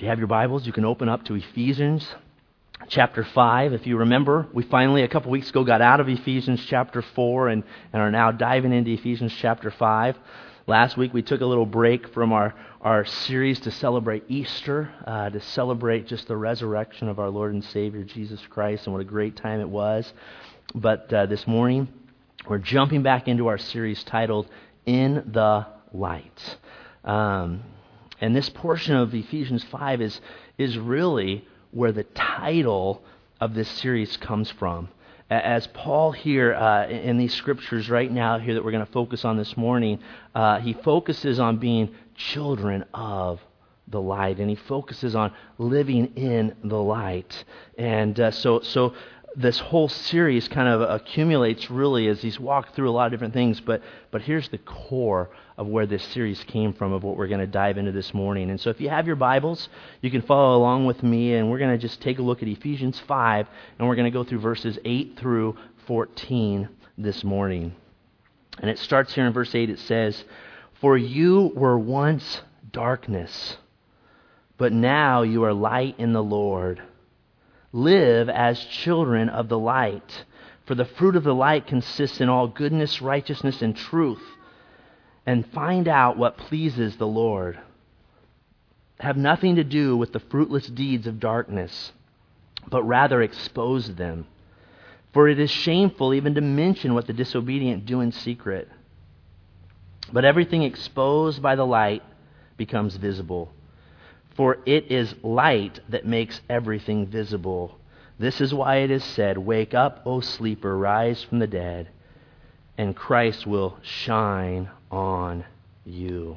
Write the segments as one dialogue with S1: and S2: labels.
S1: you have your Bibles, you can open up to Ephesians chapter 5. If you remember, we finally, a couple weeks ago, got out of Ephesians chapter 4 and are now diving into Ephesians chapter 5. Last week, we took a little break from our series to celebrate Easter, to celebrate just the resurrection of our Lord and Savior, Jesus Christ, and what a great time it was. But this morning, we're jumping back into our series titled, In the Light. And this portion of Ephesians 5 is really where the title of this series comes from. As Paul here in these scriptures right now here that we're going to focus on this morning, he focuses on being children of the light, and he focuses on living in the light. And so this whole series kind of accumulates really as he's walked through a lot of different things, but here's the core of where this series came from, of what we're going to dive into this morning. And so if you have your Bibles, you can follow along with me, and we're going to just take a look at Ephesians 5, and we're going to go through verses 8 through 14 this morning. And it starts here in verse 8. It says, "For you were once darkness, but now you are light in the Lord. Live as children of the light, for the fruit of the light consists in all goodness, righteousness, and truth. And find out what pleases the Lord. Have nothing to do with the fruitless deeds of darkness, but rather expose them. For it is shameful even to mention what the disobedient do in secret. But everything exposed by the light becomes visible. For it is light that makes everything visible. This is why it is said, 'Wake up, O sleeper, rise from the dead, and Christ will shine on you.'"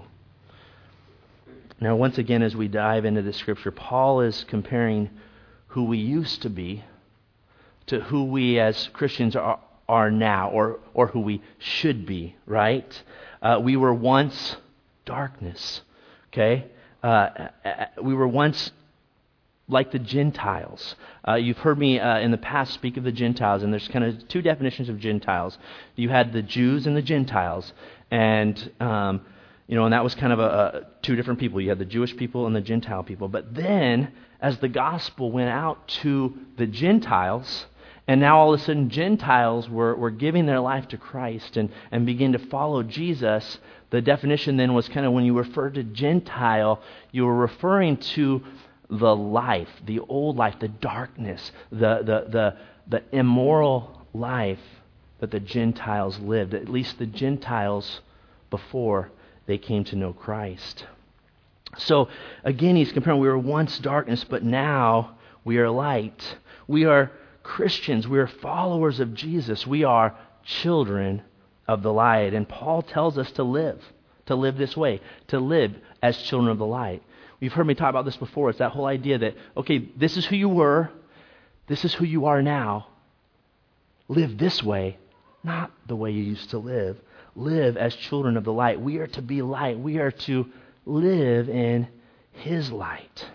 S1: Now, once again, as we dive into this scripture, Paul is comparing who we used to be to who we as Christians are now, or who we should be, right? We were once darkness, okay? We were once like the Gentiles. You've heard me in the past speak of the Gentiles, and there's kind of two definitions of Gentiles. You had the Jews and the Gentiles, and and that was kind of two different people. You had the Jewish people and the Gentile people. But then, as the gospel went out to the Gentiles, and now all of a sudden Gentiles were giving their life to Christ and begin to follow Jesus, the definition then was kind of when you refer to Gentile, you were referring to the life, the old life, the darkness, the immoral life that the Gentiles lived, at least the Gentiles before they came to know Christ. So again, he's comparing, we were once darkness, but now we are light. We are Christians. We are followers of Jesus. We are children of the light. And Paul tells us to live this way, to live as children of the light. You've heard me talk about this before. It's that whole idea that, okay, this is who you were, this is who you are now. Live this way, not the way you used to live. Live as children of the light. We are to be light. We are to live in His light.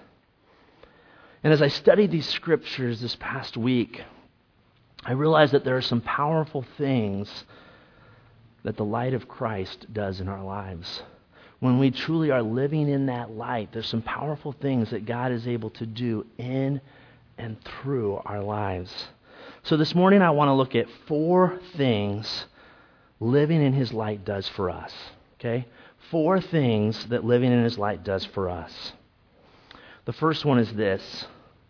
S1: And as I studied these scriptures this past week, I realized that there are some powerful things that the light of Christ does in our lives. When we truly are living in that light, there's some powerful things that God is able to do in and through our lives. So this morning I want to look at 4 things living in His light does for us. Okay? 4 things that living in His light does for us. The first one is this: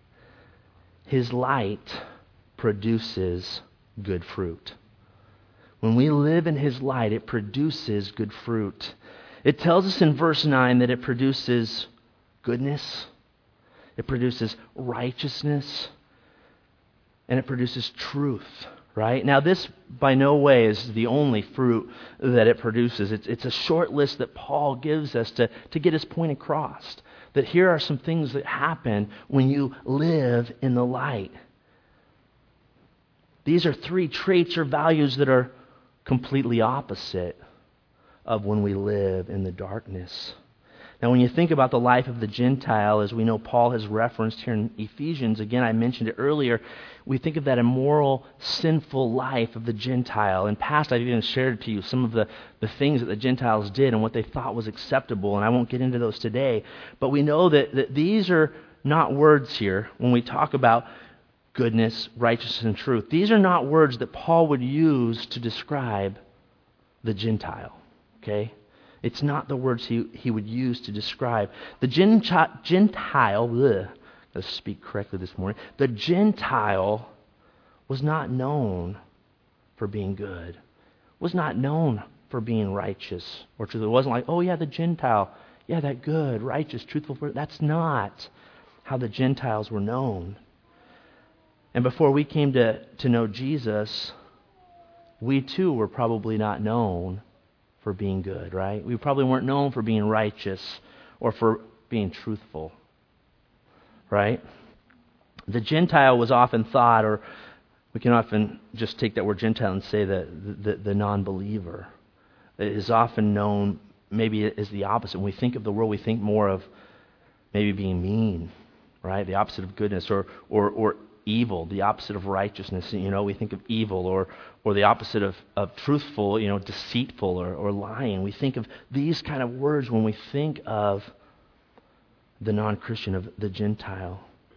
S1: His light produces good fruit. When we live in His light, it produces good fruit. It tells us in verse 9 that it produces goodness, it produces righteousness, and it produces truth, right? Now, this by no way is the only fruit that it produces. It's a short list that Paul gives us to get his point across, that here are some things that happen when you live in the light. These are 3 traits or values that are completely opposite of when we live in the darkness. Now, when you think about the life of the Gentile, as we know Paul has referenced here in Ephesians, again, I mentioned it earlier, we think of that immoral, sinful life of the Gentile. In past, I've even shared to you some of the things that the Gentiles did and what they thought was acceptable, and I won't get into those today. But we know that these are not words here when we talk about goodness, righteousness, and truth. These are not words that Paul would use to describe the Gentile, okay? It's not the words he would use to describe. The Gentile, let's speak correctly this morning, the Gentile was not known for being good, was not known for being righteous or truthful. It wasn't like, oh yeah, the Gentile, yeah, that good, righteous, truthful. That's not how the Gentiles were known. And before we came to know Jesus, we too were probably not known for being good, right? We probably weren't known for being righteous or for being truthful, right? The Gentile was often thought, or we can often just take that word Gentile and say the non-believer. It is often known maybe as the opposite. When we think of the world, we think more of maybe being mean, right? The opposite of goodness, or evil, the opposite of righteousness. We think of evil, or the opposite of truthful, deceitful or lying. We think of these kind of words when we think of the non-Christian, of the Gentile.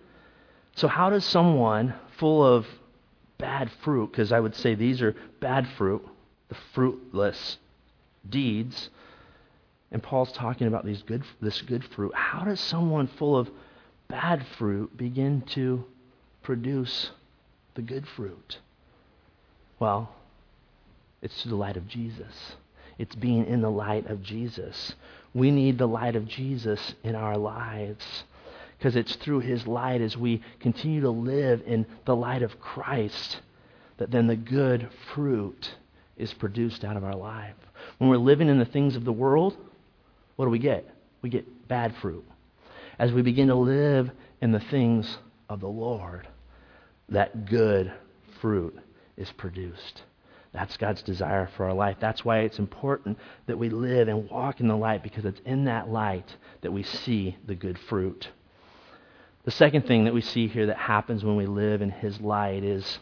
S1: So how does someone full of bad fruit, because I would say these are bad fruit, the fruitless deeds, and Paul's talking about this good fruit, how does someone full of bad fruit begin to produce the good fruit? Well, it's through the light of Jesus. It's being in the light of Jesus. We need the light of Jesus in our lives, because it's through His light, as we continue to live in the light of Christ, that then the good fruit is produced out of our life. When we're living in the things of the world, what do we get? We get bad fruit. As we begin to live in the things of the Lord, that good fruit is produced. That's God's desire for our life. That's why it's important that we live and walk in the light, because it's in that light that we see the good fruit. The second thing that we see here that happens when we live in His light is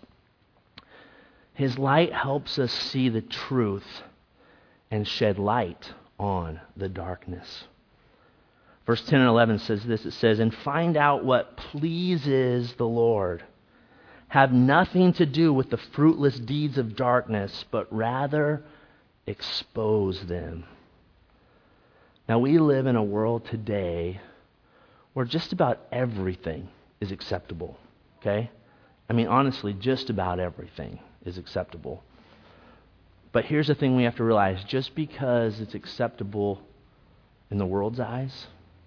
S1: His light helps us see the truth and shed light on the darkness. Verse 10 and 11 says this. It says, "And find out what pleases the Lord. Have nothing to do with the fruitless deeds of darkness, but rather expose them." Now, we live in a world today where just about everything is acceptable, okay? I mean, honestly, just about everything is acceptable. But here's the thing we have to realize. Just because it's acceptable in the world's eyes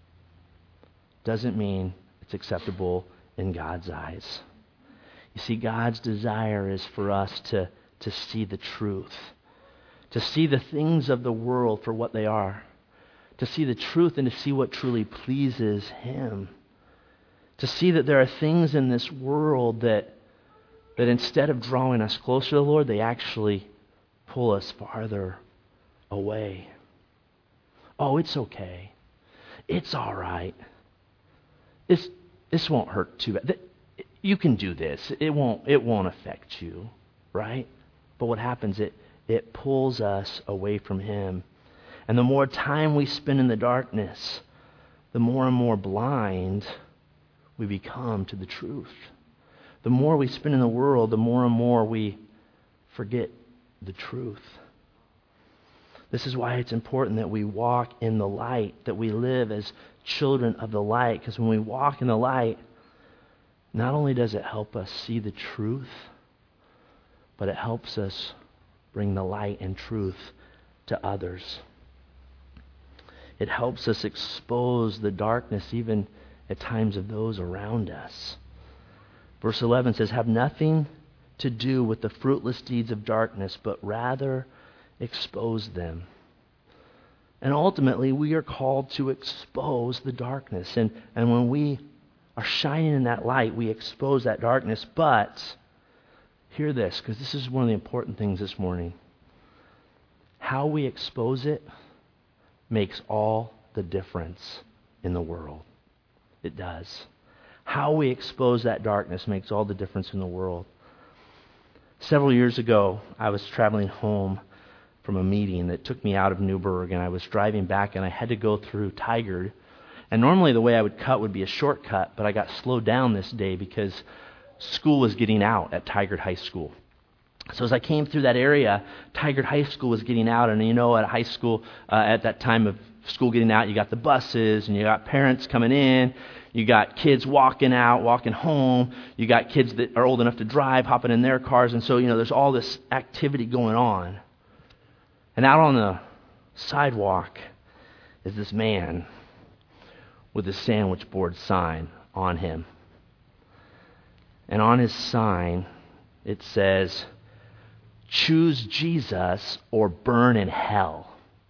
S1: doesn't mean it's acceptable in God's eyes. You see, God's desire is for us to see the truth, to see the things of the world for what they are, to see the truth and to see what truly pleases Him, to see that there are things in this world that instead of drawing us closer to the Lord, they actually pull us farther away. Oh, it's okay. It's all right. This won't hurt too bad. You can do this. It won't affect you, right? But what happens? It pulls us away from Him. And the more time we spend in the darkness, the more and more blind we become to the truth. The more we spend in the world, the more and more we forget the truth. This is why it's important that we walk in the light, that we live as children of the light. Because when we walk in the light, not only does it help us see the truth, but it helps us bring the light and truth to others. It helps us expose the darkness even at times of those around us. Verse 11 says, "Have nothing to do with the fruitless deeds of darkness, but rather expose them." And ultimately, we are called to expose the darkness. And when we are shining in that light, we expose that darkness. But hear this, because this is one of the important things this morning. How we expose it makes all the difference in the world. It does. How we expose that darkness makes all the difference in the world. Several years ago, I was traveling home from a meeting that took me out of Newburgh, and I was driving back, and I had to go through Tigard. And normally the way I would cut would be a shortcut, but I got slowed down this day because school was getting out at Tigard High School. So as I came through that area, Tigard High School was getting out, and at high school, at that time of school getting out, you got the buses, and you got parents coming in, you got kids walking out, walking home, you got kids that are old enough to drive, hopping in their cars, and so, there's all this activity going on. And out on the sidewalk is this man with a sandwich board sign on him. And on his sign, it says, "Choose Jesus or burn in hell."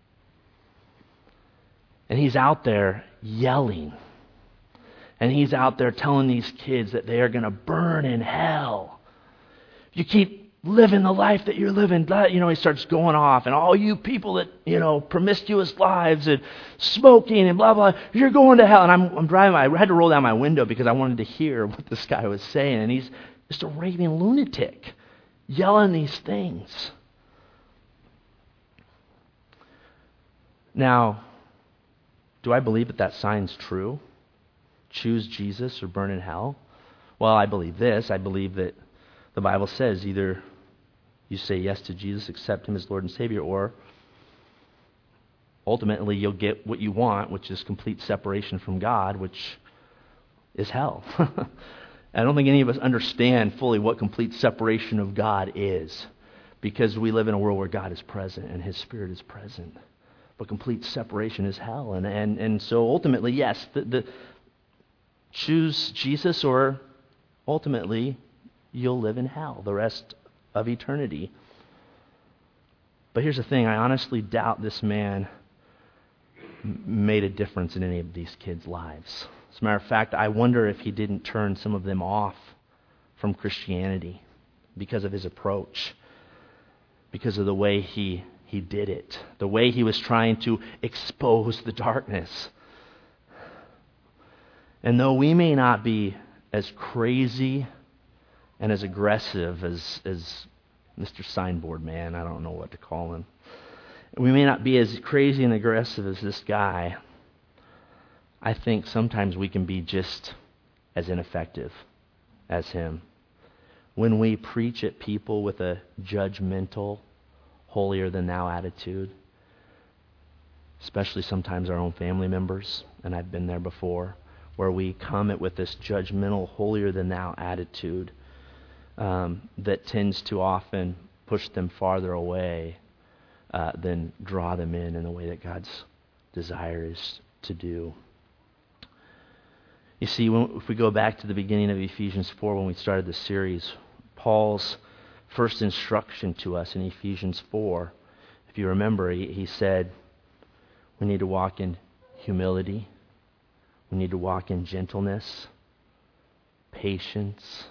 S1: And he's out there yelling. And he's out there telling these kids that they are going to burn in hell. You keep living the life that you're living. He starts going off. And all you people that, promiscuous lives and smoking and blah, blah, you're going to hell. And I'm driving. I had to roll down my window because I wanted to hear what this guy was saying. And he's just a raving lunatic, yelling these things. Now, do I believe that sign's true? Choose Jesus or burn in hell? Well, I believe this. I believe that the Bible says either you say yes to Jesus, accept Him as Lord and Savior, or ultimately you'll get what you want, which is complete separation from God, which is hell. I don't think any of us understand fully what complete separation of God is, because we live in a world where God is present and His Spirit is present. But complete separation is hell. And so ultimately, yes, the choose Jesus, or ultimately you'll live in hell the rest of eternity. But here's the thing, I honestly doubt this man made a difference in any of these kids' lives. As a matter of fact, I wonder if he didn't turn some of them off from Christianity because of his approach, because of the way he did it, the way he was trying to expose the darkness. And though we may not be as crazy and as aggressive as Mr. Signboard Man, I don't know what to call him, we may not be as crazy and aggressive as this guy, I think sometimes we can be just as ineffective as him. When we preach at people with a judgmental, holier-than-thou attitude, especially sometimes our own family members, and I've been there before, where we come it with this judgmental, holier-than-thou attitude that tends to often push them farther away than draw them in the way that God's desire is to do. You see, if we go back to the beginning of Ephesians 4, when we started the series, Paul's first instruction to us in Ephesians 4, if you remember, he said we need to walk in humility, we need to walk in gentleness, patience,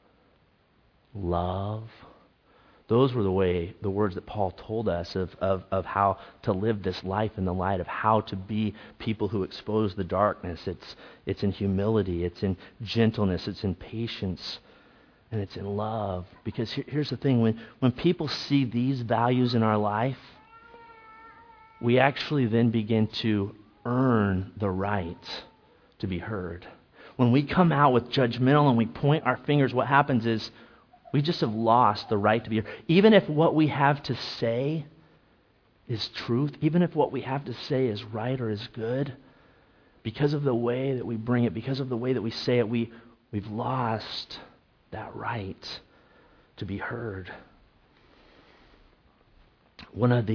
S1: love. Those were the words that Paul told us of how to live this life in the light of how to be people who expose the darkness. It's in humility, it's in gentleness, it's in patience, and it's in love. Because here's the thing, when people see these values in our life, we actually then begin to earn the right to be heard. When we come out with judgmental and we point our fingers, what happens is we just have lost the right to be heard. Even if what we have to say is truth, even if what we have to say is right or is good, because of the way that we bring it, because of the way that we say it, we've lost that right to be heard. One of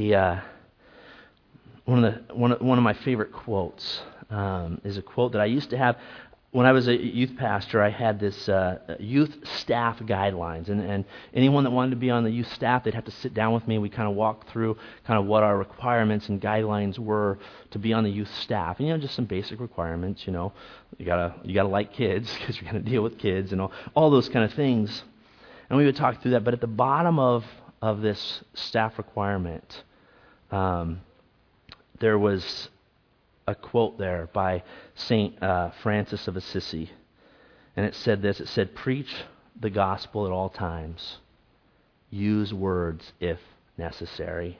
S1: my favorite quotes is a quote that I used to have when I was a youth pastor. I had this youth staff guidelines, and anyone that wanted to be on the youth staff, they'd have to sit down with me. We kind of walk through kind of what our requirements and guidelines were to be on the youth staff, and just some basic requirements. You gotta like kids because you're gonna deal with kids and all those kind of things. And we would talk through that. But at the bottom of this staff requirement, there was a quote there by St. Francis of Assisi. And it said this, it said, "Preach the gospel at all times. Use words if necessary."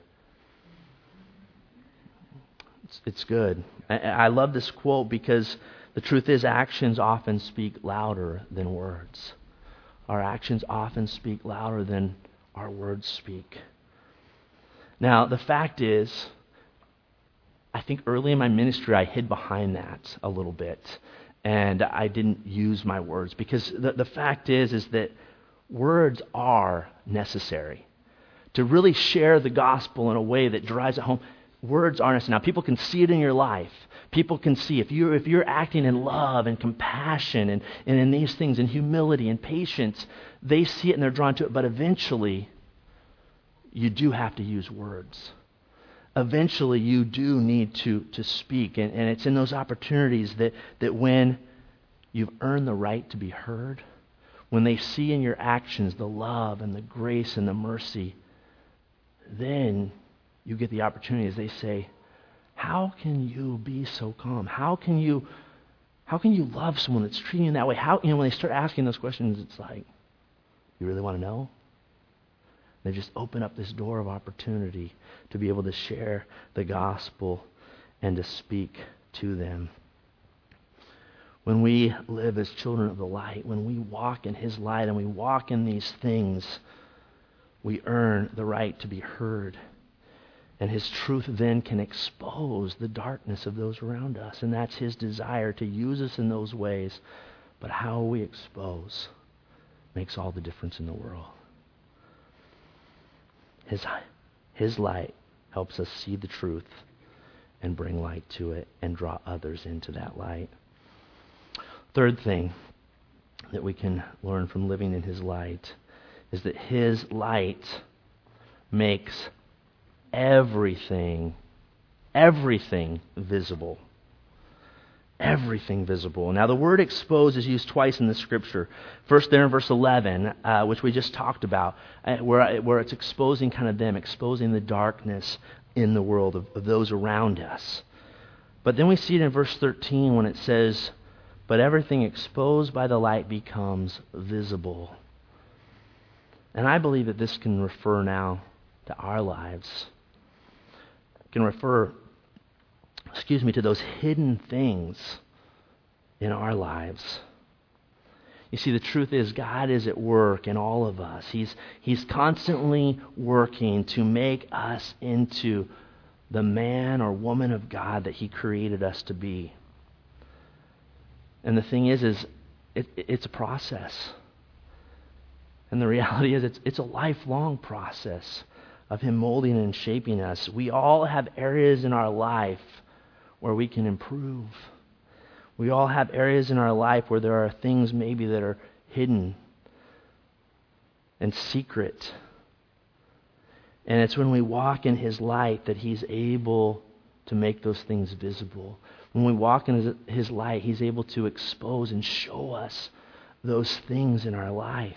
S1: It's good. I love this quote because the truth is actions often speak louder than words. Our actions often speak louder than our words speak. Now, the fact is, I think early in my ministry I hid behind that a little bit. And I didn't use my words because the fact is that words are necessary. To really share the gospel in a way that drives it home, words are necessary. Now, people can see it in your life. People can see if you're acting in love and compassion and in these things, in humility and patience, they see it and they're drawn to it. But eventually, you do have to use words. Eventually, you do need to speak. And it's in those opportunities that when you've earned the right to be heard, when they see in your actions the love and the grace and the mercy, then you get the opportunity as they say, "How can you be so calm? How can you love someone that's treating you that way?" When they start asking those questions, it's like, you really want to know? They just open up this door of opportunity to be able to share the gospel and to speak to them. When we live as children of the light, when we walk in His light and we walk in these things, we earn the right to be heard. And His truth then can expose the darkness of those around us. And that's His desire, to use us in those ways. But how we expose makes all the difference in the world. His light helps us see the truth and bring light to it and draw others into that light. Third thing that we can learn from living in His light is that His light makes everything visible. Everything visible. Now, the word expose is used twice in the Scripture. First there in verse 11, which we just talked about, where it's exposing kind of them, exposing the darkness in the world of those around us. But then we see it in verse 13 when it says, "But everything exposed by the light becomes visible." And I believe that this can refer now to our lives. It can refer to those hidden things in our lives. You see, the truth is God is at work in all of us. He's constantly working to make us into the man or woman of God that He created us to be. And the thing is it's a process. And the reality is it's a lifelong process of Him molding and shaping us. We all have areas in our life where we can improve. We all have areas in our life where there are things maybe that are hidden and secret. And it's when we walk in His light that He's able to make those things visible. When we walk in His light, He's able to expose and show us those things in our life.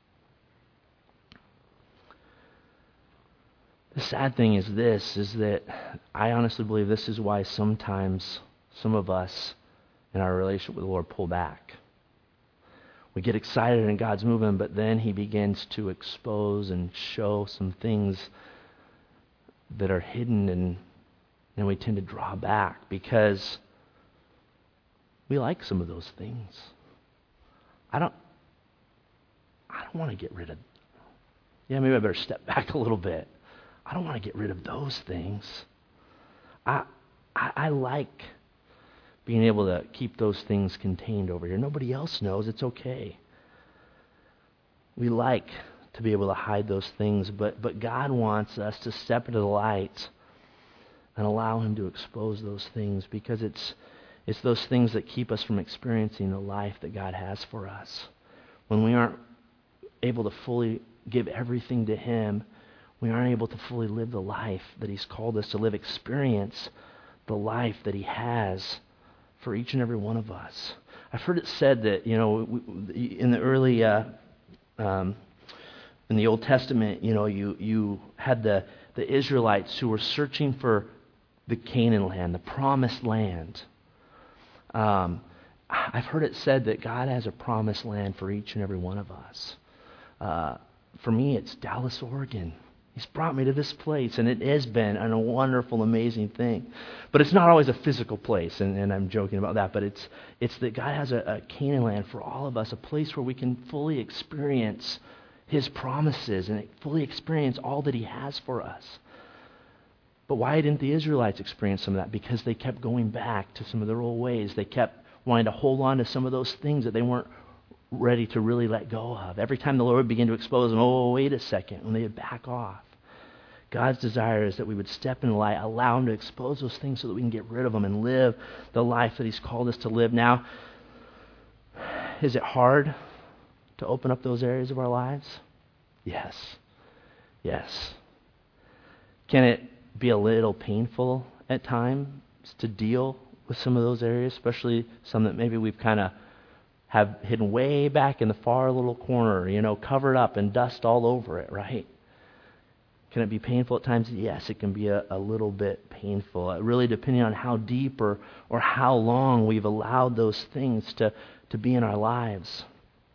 S1: The sad thing is that I honestly believe this is why sometimes some of us in our relationship with the Lord pull back. We get excited in God's movement, but then He begins to expose and show some things that are hidden, and then we tend to draw back because we like some of those things. I don't want to get rid of. Maybe I better step back a little bit. I don't want to get rid of those things. I like being able to keep those things contained over here. Nobody else knows. It's okay. We like to be able to hide those things, but God wants us to step into the light and allow Him to expose those things, because it's those things that keep us from experiencing the life that God has for us. When we aren't able to fully give everything to Him, we aren't able to fully live the life that He's called us to live, experience the life that He has for each and every one of us. I've heard it said that, in the early, in the Old Testament, you had the Israelites who were searching for the Canaan land, the promised land. I've heard it said that God has a promised land for each and every one of us. For me, it's Dallas, Oregon. He's brought me to this place, and it has been a wonderful, amazing thing. But it's not always a physical place, and I'm joking about that, but it's that God has a Canaan land for all of us, a place where we can fully experience His promises and fully experience all that He has for us. But why didn't the Israelites experience some of that? Because they kept going back to some of their old ways. They kept wanting to hold on to some of those things that they weren't ready to really let go of. Every time the Lord would begin to expose them, oh, wait a second, when they would back off. God's desire is that we would step in the light, allow Him to expose those things so that we can get rid of them and live the life that He's called us to live. Now, is it hard to open up those areas of our lives? Yes. Yes. Can it be a little painful at times to deal with some of those areas, especially some that maybe we've kind of have hidden way back in the far little corner, covered up and dust all over it, right? Can it be painful at times? Yes, it can be a little bit painful. Really depending on how deep or how long we've allowed those things to be in our lives.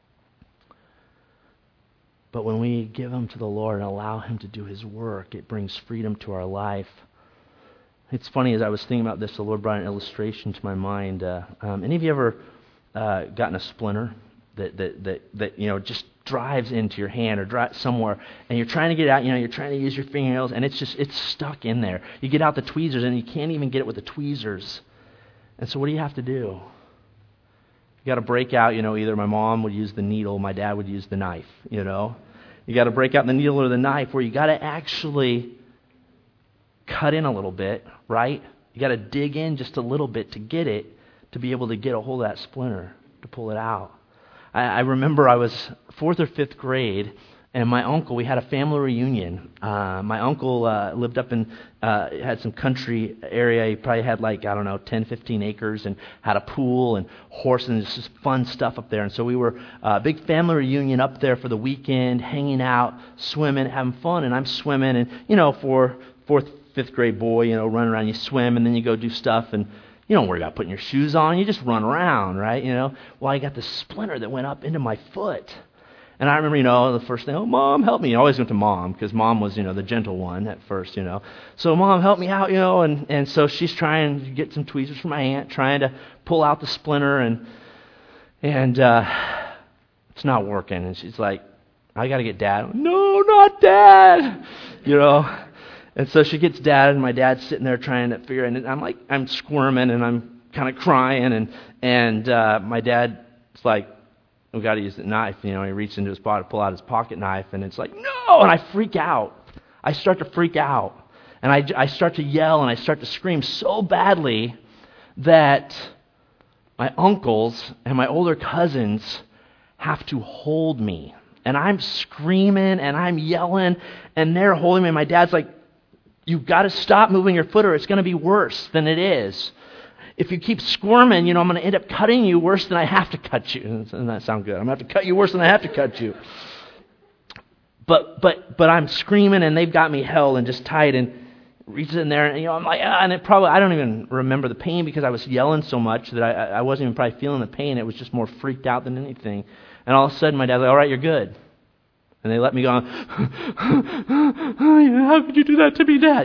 S1: But when we give them to the Lord and allow Him to do His work, it brings freedom to our life. It's funny, as I was thinking about this, the Lord brought an illustration to my mind. Any of you ever gotten a splinter that just drives into your hand or drives somewhere, and you're trying to get it out, you're trying to use your fingernails, and it's stuck in there. You get out the tweezers, and you can't even get it with the tweezers. And so what do you have to do? You got to break out, either my mom would use the needle, my dad would use the knife, You got to break out the needle or the knife, where you got to actually cut in a little bit, right? You got to dig in just a little bit to get it, to be able to get a hold of that splinter, to pull it out. I remember I was 4th or 5th grade, and my uncle, we had a family reunion. My uncle lived up in, had some country area. He probably had 10, 15 acres, and had a pool and horses, and just fun stuff up there. And so we were a big family reunion up there for the weekend, hanging out, swimming, having fun. And I'm swimming, and for 4th, 5th grade boy, running around, you swim, and then you go do stuff, and you don't worry about putting your shoes on. You just run around, right? Well, I got this splinter that went up into my foot. And I remember, the first thing, oh, Mom, help me. I always went to Mom, because Mom was, the gentle one at first, So, Mom, help me out, and so she's trying to get some tweezers from my aunt, trying to pull out the splinter, and it's not working. And she's like, I got to get Dad. No, not Dad! And so she gets Dad, and my dad's sitting there trying to figure it out. And I'm squirming, and I'm kind of crying, and my dad's like, we got to use the knife. He reaches into his pocket to pull out his pocket knife, and it's like, no! And I freak out. I start to freak out. And I start to yell, and I start to scream so badly that my uncles and my older cousins have to hold me. And I'm screaming, and I'm yelling, and they're holding me. And my dad's like, you've got to stop moving your foot, or it's going to be worse than it is. If you keep squirming, I'm going to end up cutting you worse than I have to cut you. Doesn't that sound good? I'm going to have to cut you worse than I have to cut you. But I'm screaming, and they've got me held and just tight, and reaches in there, and I'm like, and it probably, I don't even remember the pain, because I was yelling so much that I wasn't even probably feeling the pain. It was just more freaked out than anything. And all of a sudden, my dad's like, all right, you're good. And they let me go, how could you do that to me, Dad?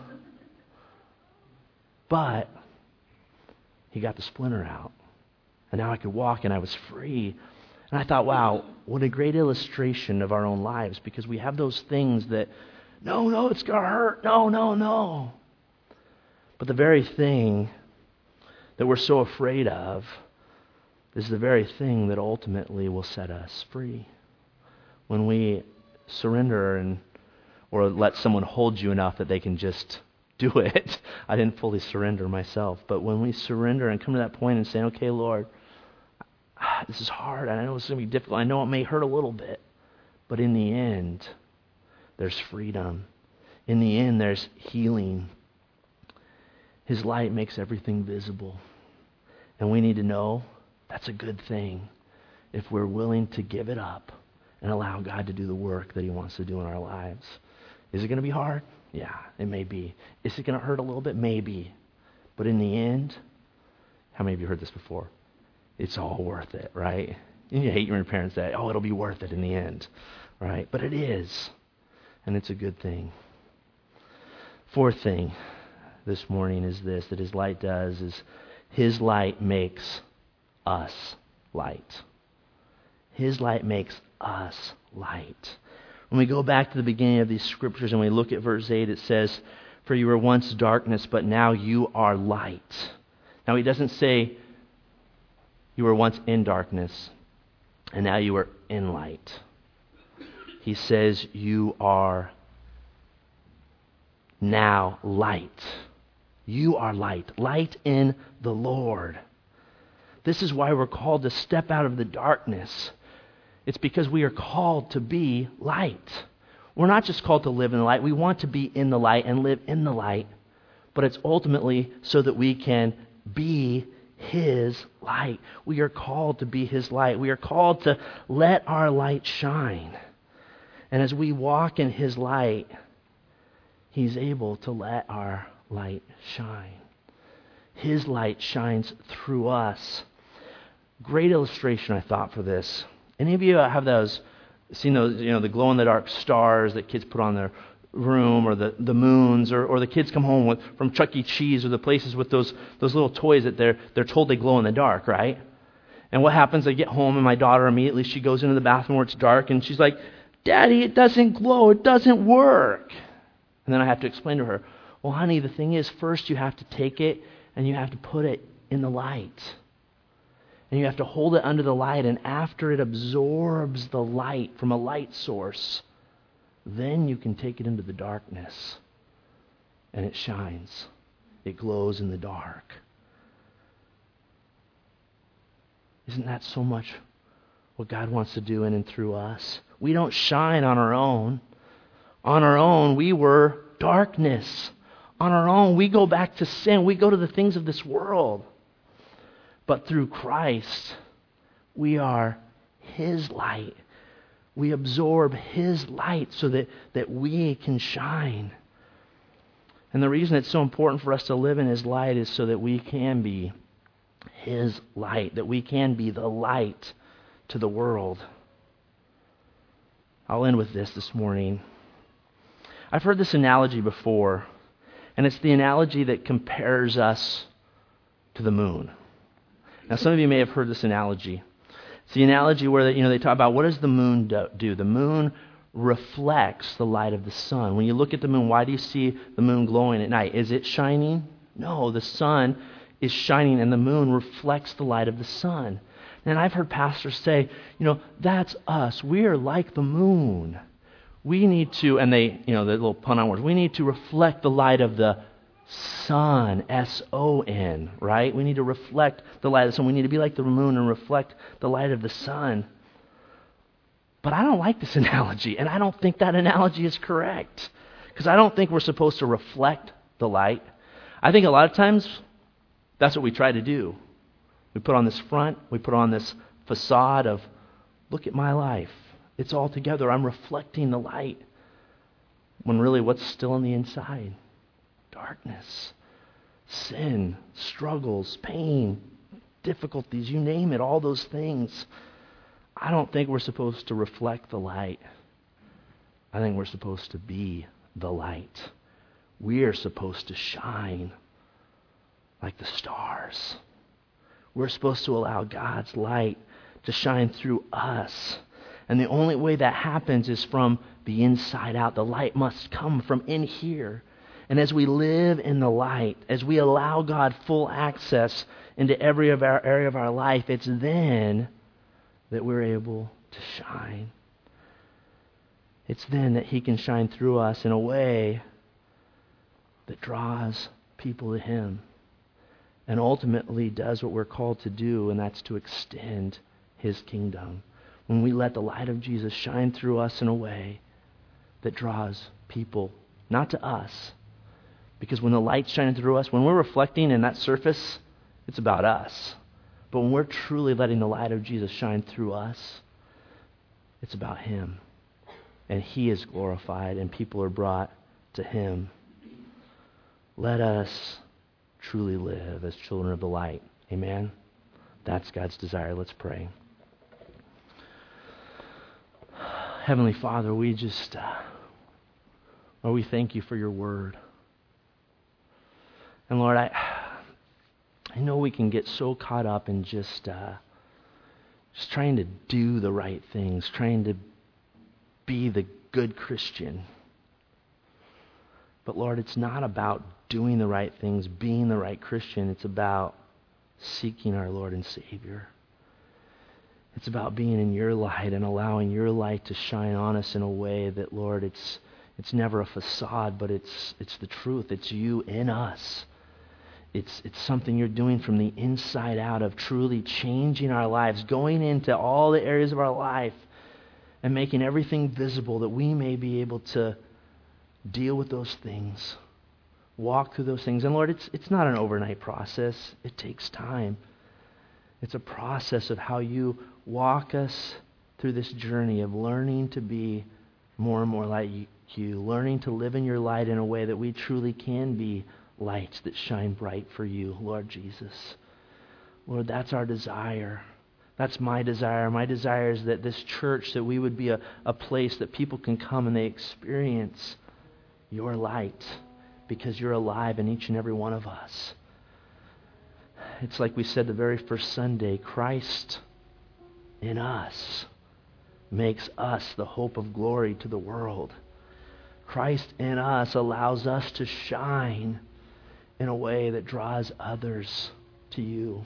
S1: But he got the splinter out. And now I could walk, and I was free. And I thought, wow, what a great illustration of our own lives, because we have those things that, no, it's going to hurt. No. But the very thing that we're so afraid of is the very thing that ultimately will set us free. When we surrender or let someone hold you enough that they can just do it. I didn't fully surrender myself. But when we surrender and come to that point and say, okay, Lord, this is hard. I know it's going to be difficult. I know it may hurt a little bit. But in the end, there's freedom. In the end, there's healing. His light makes everything visible. And we need to know that's a good thing if we're willing to give it up and allow God to do the work that He wants to do in our lives. Is it going to be hard? Yeah, it may be. Is it going to hurt a little bit? Maybe. But in the end, how many of you heard this before? It's all worth it, right? And you hate when your parents say, oh, it'll be worth it in the end, right? But it is, and it's a good thing. Fourth thing this morning is this, that his light does, is his light makes us light. His light makes us light. When we go back to the beginning of these scriptures and we look at verse 8, it says, for you were once darkness, but now you are light. Now he doesn't say you were once in darkness and now you are in light. He says you are now light. You are light. Light in the Lord. This is why we're called to step out of the darkness. It's because we are called to be light. We're not just called to live in the light. We want to be in the light and live in the light. But it's ultimately so that we can be His light. We are called to be His light. We are called to let our light shine. And as we walk in His light, He's able to let our light shine. His light shines through us. Great illustration, I thought, for this. Any of you have seen those, the glow-in-the-dark stars that kids put on their room, or the moons, or the kids come home from Chuck E. Cheese, or the places with those little toys that they're told they glow in the dark, right? And what happens? They get home, and my daughter immediately, she goes into the bathroom where it's dark, and she's like, Daddy, it doesn't glow, it doesn't work. And then I have to explain to her, well, honey, the thing is, first you have to take it and you have to put it in the light. And you have to hold it under the light, and after it absorbs the light from a light source, then you can take it into the darkness. And it shines. It glows in the dark. Isn't that so much what God wants to do in and through us? We don't shine on our own. On our own, we were darkness. On our own, we go back to sin. We go to the things of this world. But through Christ, we are His light. We absorb His light so that we can shine. And the reason it's so important for us to live in His light is so that we can be His light, that we can be the light to the world. I'll end with this morning. I've heard this analogy before, and it's the analogy that compares us to the moon. Now, some of you may have heard this analogy. It's the analogy where they talk about, what does the moon do? The moon reflects the light of the sun. When you look at the moon, why do you see the moon glowing at night? Is it shining? No, the sun is shining, and the moon reflects the light of the sun. And I've heard pastors say, that's us. We are like the moon. We need to, and they, the little pun on words, we need to reflect the light of the sun, S-O-N, right? We need to reflect the light of the sun. We need to be like the moon and reflect the light of the sun. But I don't like this analogy, and I don't think that analogy is correct, because I don't think we're supposed to reflect the light. I think a lot of times that's what we try to do. We put on this front, we put on this facade of, look at my life. It's all together. I'm reflecting the light. When really, what's still on the inside? Darkness, sin, struggles, pain, difficulties, you name it, all those things. I don't think we're supposed to reflect the light. I think we're supposed to be the light. We are supposed to shine like the stars. We're supposed to allow God's light to shine through us. And the only way that happens is from the inside out. The light must come from in here. And as we live in the light, as we allow God full access into every area of our life, it's then that we're able to shine. It's then that He can shine through us in a way that draws people to Him and ultimately does what we're called to do, and that's to extend His kingdom. When we let the light of Jesus shine through us in a way that draws people, not to us, because when the light's shining through us, when we're reflecting in that surface, it's about us. But when we're truly letting the light of Jesus shine through us, it's about Him. And He is glorified and people are brought to Him. Let us truly live as children of the light. Amen? That's God's desire. Let's pray. Heavenly Father, we just, Lord, we thank you for your word. And Lord, I know we can get so caught up in just trying to do the right things, trying to be the good Christian. But Lord, it's not about doing the right things, being the right Christian. It's about seeking our Lord and Savior. It's about being in your light and allowing your light to shine on us in a way that, Lord, it's never a facade, but it's the truth. It's you in us. It's something you're doing from the inside out, of truly changing our lives, going into all the areas of our life and making everything visible that we may be able to deal with those things, walk through those things. And Lord, it's not an overnight process. It takes time. It's a process of how you walk us through this journey of learning to be more and more like you, learning to live in your light in a way that we truly can be lights that shine bright for you, Lord Jesus. Lord, that's our desire. That's my desire. My desire is that this church, that we would be a place that people can come and they experience your light because you're alive in each and every one of us. It's like we said the very first Sunday, Christ in us makes us the hope of glory to the world. Christ in us allows us to shine in a way that draws others to you.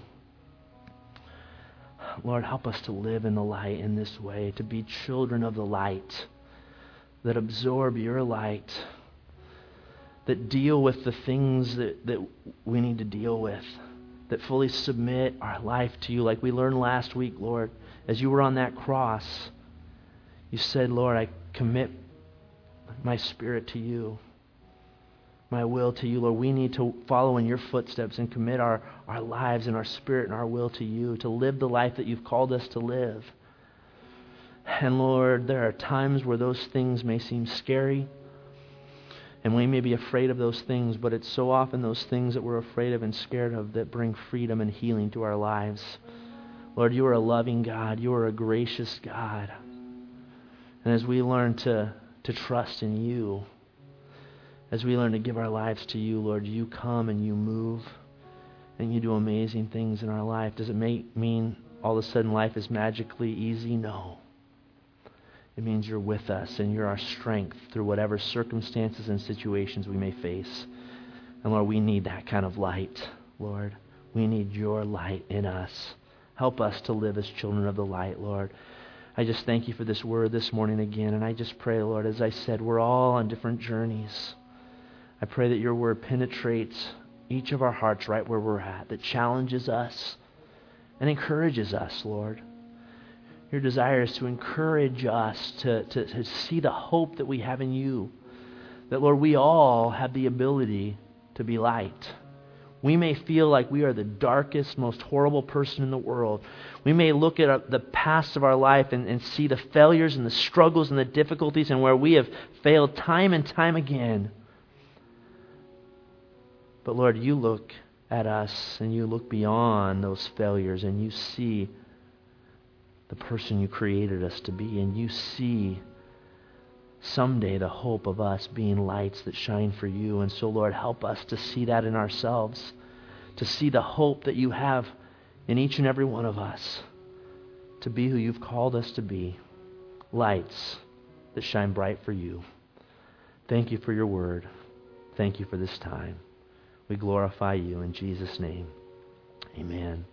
S1: Lord, help us to live in the light in this way, to be children of the light, that absorb your light, that deal with the things that we need to deal with, that fully submit our life to you. Like we learned last week, Lord, as you were on that cross, you said, Lord, I commit my spirit to you, my will to you. Lord, we need to follow in your footsteps and commit our lives and our spirit and our will to you, to live the life that you've called us to live. And Lord, there are times where those things may seem scary, and we may be afraid of those things, but it's so often those things that we're afraid of and scared of that bring freedom and healing to our lives. Lord, you are a loving God. You are a gracious God. And as we learn to trust in you, as we learn to give our lives to you, Lord, you come and you move and you do amazing things in our life. Does it mean all of a sudden life is magically easy? No. It means you're with us and you're our strength through whatever circumstances and situations we may face. And Lord, we need that kind of light, Lord. We need your light in us. Help us to live as children of the light, Lord. I just thank you for this word this morning again. And I just pray, Lord, as I said, we're all on different journeys. I pray that your word penetrates each of our hearts right where we're at, that challenges us and encourages us, Lord. Your desire is to encourage us to see the hope that we have in you. That, Lord, we all have the ability to be light. We may feel like we are the darkest, most horrible person in the world. We may look at the past of our life and see the failures and the struggles and the difficulties and where we have failed time and time again. But Lord, you look at us and you look beyond those failures and you see the person you created us to be, and you see someday the hope of us being lights that shine for you. And so, Lord, help us to see that in ourselves, to see the hope that you have in each and every one of us, to be who you've called us to be, lights that shine bright for you. Thank you for your word. Thank you for this time. We glorify you in Jesus' name. Amen.